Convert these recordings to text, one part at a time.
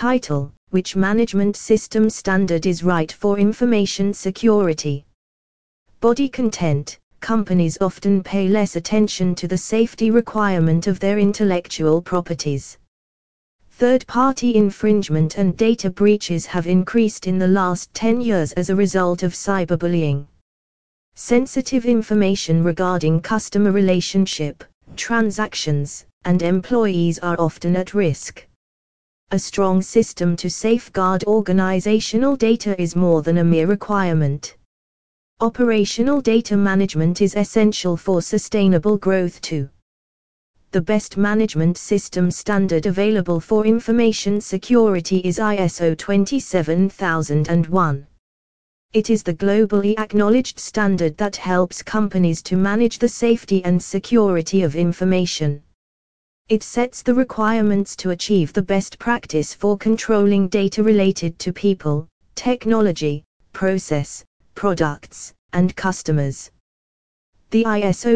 Title: Which management system standard is right for information security? Body content: companies often pay less attention to the safety requirement of their intellectual properties. Third-party infringement and data breaches have increased in the last 10 years as a result of cyberbullying. Sensitive information regarding customer relationship, transactions, and employees are often at risk. A strong system to safeguard organizational data is more than a mere requirement. Operational data management is essential for sustainable growth too. The best management system standard available for information security is ISO 27001. It is the globally acknowledged standard that helps companies to manage the safety and security of information. It sets the requirements to achieve the best practice for controlling data related to people, technology, process, products, and customers. The ISO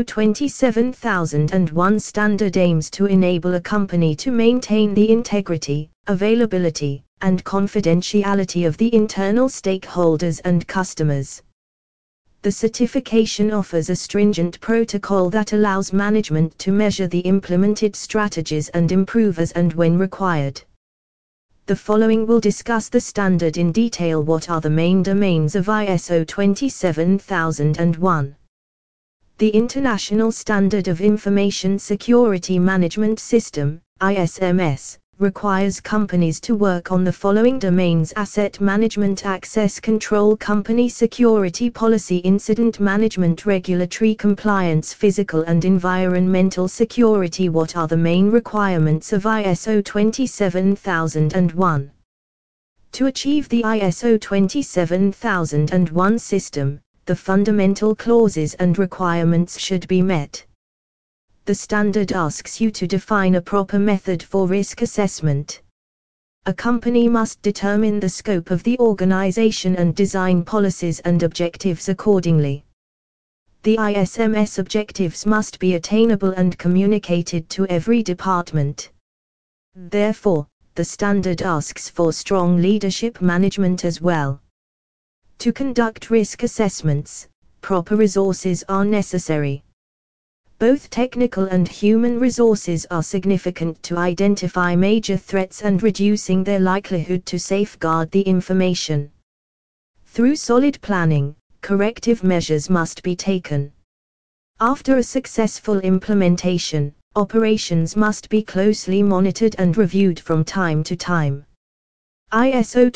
27001 standard aims to enable a company to maintain the integrity, availability, and confidentiality of the internal stakeholders and customers. The certification offers a stringent protocol that allows management to measure the implemented strategies and improve as and when required. The following will discuss the standard in detail. What are the main domains of ISO 27001? The International Standard of Information Security Management System, ISMS, requires companies to work on the following domains: asset management, access control, company security policy, incident management, regulatory compliance, physical and environmental security. What are the main requirements of ISO 27001? To achieve the ISO 27001 system, the fundamental clauses and requirements should be met. The standard asks you to define a proper method for risk assessment. A company must determine the scope of the organization and design policies and objectives accordingly. The ISMS objectives must be attainable and communicated to every department. Therefore, the standard asks for strong leadership management as well. To conduct risk assessments, proper resources are necessary. Both technical and human resources are significant to identify major threats and reducing their likelihood to safeguard the information. Through solid planning, corrective measures must be taken. After a successful implementation, operations must be closely monitored and reviewed from time to time. ISO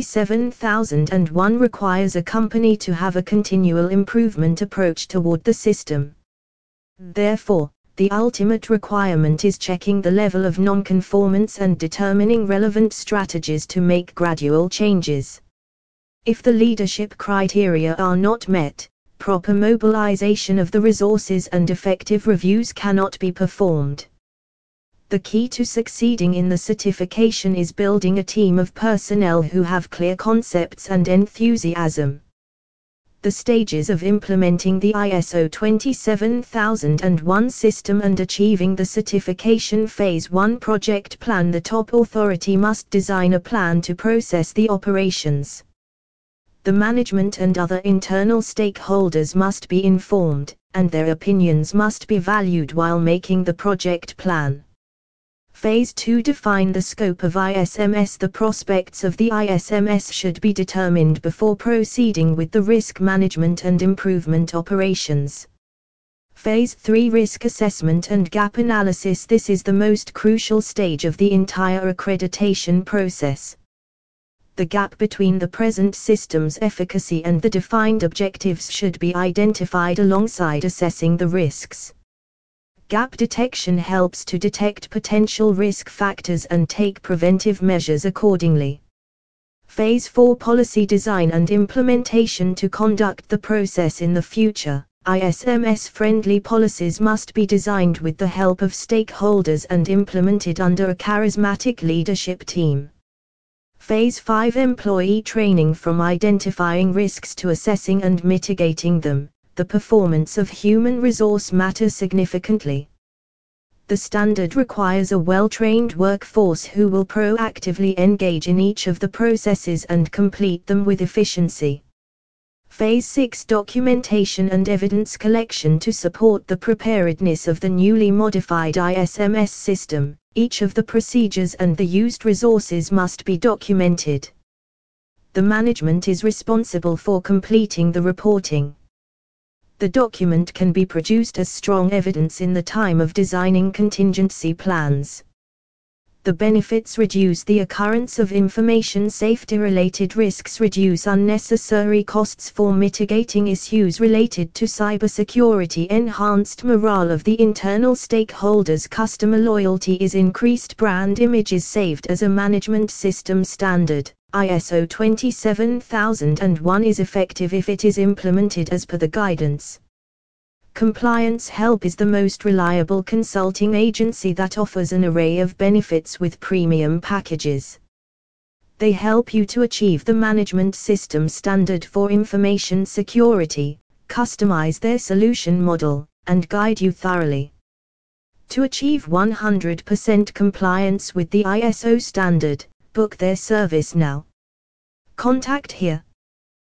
27001 requires a company to have a continual improvement approach toward the system. Therefore, the ultimate requirement is checking the level of non-conformance and determining relevant strategies to make gradual changes. If the leadership criteria are not met, proper mobilization of the resources and effective reviews cannot be performed. The key to succeeding in the certification is building a team of personnel who have clear concepts and enthusiasm. The stages of implementing the ISO 27001 system and achieving the certification. Phase 1 Project Plan. The top authority must design a plan to process the operations. The management and other internal stakeholders must be informed, and their opinions must be valued while making the project plan. Phase 2 Define the scope of ISMS. The prospects of the ISMS should be determined before proceeding with the risk management and improvement operations. Phase 3 Risk assessment and gap analysis. This is the most crucial stage of the entire accreditation process. The gap between the present system's efficacy and the defined objectives should be identified alongside assessing the risks. Gap detection helps to detect potential risk factors and take preventive measures accordingly. Phase 4 Policy design and implementation. To conduct the process in the future, ISMS-friendly policies must be designed with the help of stakeholders and implemented under a charismatic leadership team. Phase 5 Employee training. From identifying risks to assessing and mitigating them, the performance of human resource matters significantly. The standard requires a well-trained workforce who will proactively engage in each of the processes and complete them with efficiency. Phase 6: Documentation and evidence collection. To support the preparedness of the newly modified ISMS system, each of the procedures and the used resources must be documented. The management is responsible for completing the reporting. The document can be produced as strong evidence in the time of designing contingency plans. The benefits: reduce the occurrence of information safety-related risks, reduce unnecessary costs for mitigating issues related to cybersecurity, enhanced morale of the internal stakeholders, customer loyalty is increased, brand image is saved. As a management system standard, ISO 27001 is effective if it is implemented as per the guidance. Compliance Help is the most reliable consulting agency that offers an array of benefits with premium packages. They help you to achieve the management system standard for information security, customize their solution model, and guide you thoroughly. To achieve 100% compliance with the ISO standard, book their service now. Contact here.